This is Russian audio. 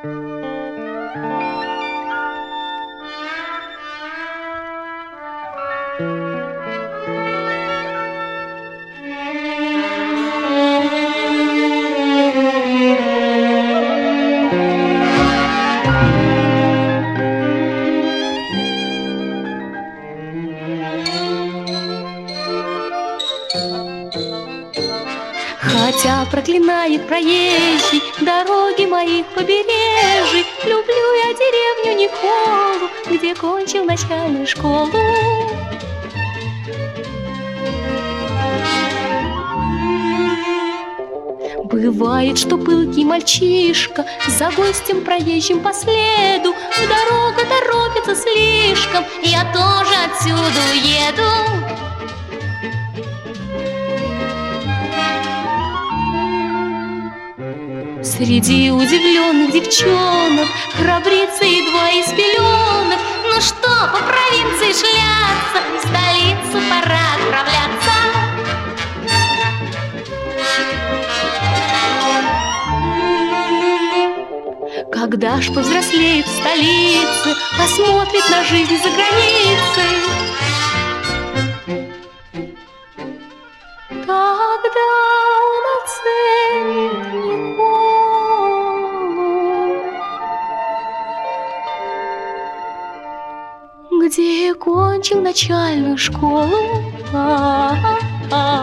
Хотя проклинает проезжий дороги моих побережий, люблю я деревню Николу, где кончил начальную школу. Бывает, что пылкий мальчишка за гостем проезжим по следу в дорогу торопится слишком, я тоже отсюда уеду. Среди удивленных девчонок храбрится едва из пеленок. Ну что, по провинции шляться, в столицу пора отправляться. Когда ж повзрослеет в столице, посмотрит на жизнь за границей, тогда он оценит Николу, где кончил начальную школу.